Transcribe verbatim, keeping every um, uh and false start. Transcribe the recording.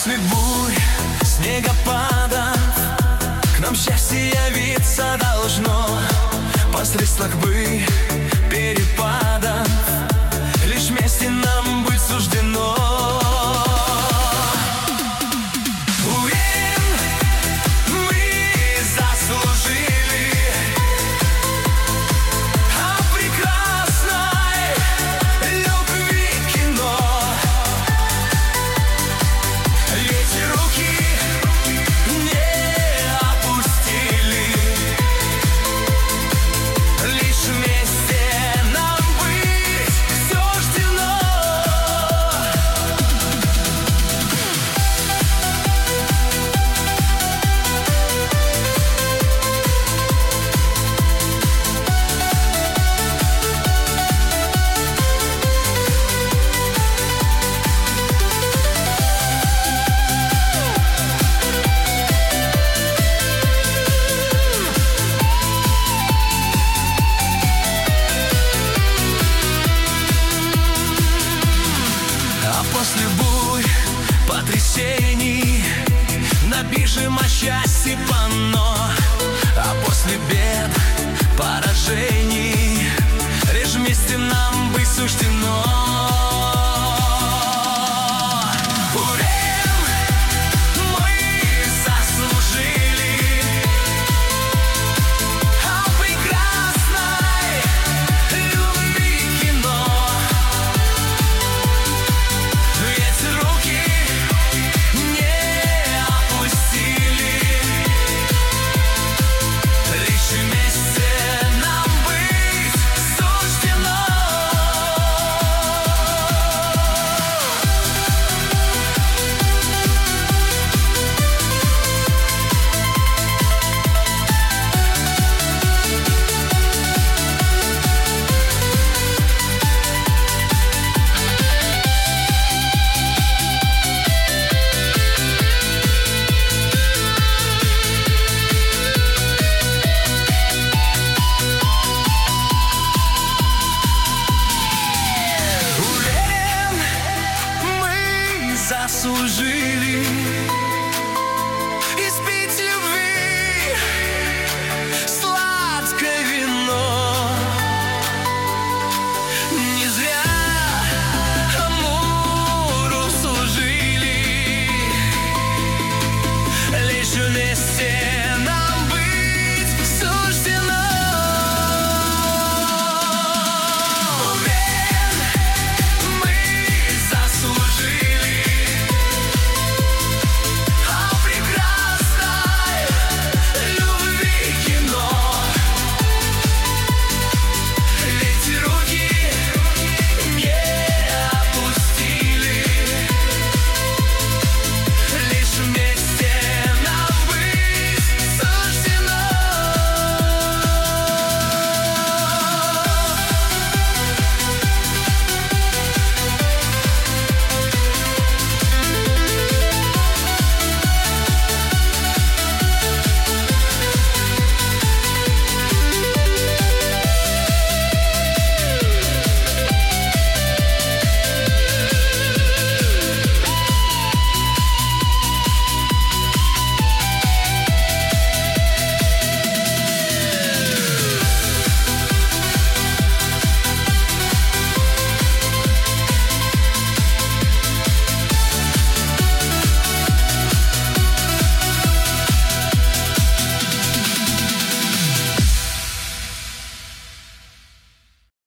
после бурь, снегопадов к нам счастье явиться должно. После слабы перепадов лишь вместе нам быть суждено. Уверен, мы заслужили о прекрасной любви кино. Эти руки не опустили, лишь вместе нам быть суждено. А после бурь, потрясений напишем о счастье панно. А после бед, поражений лишь вместе нам быть суждено.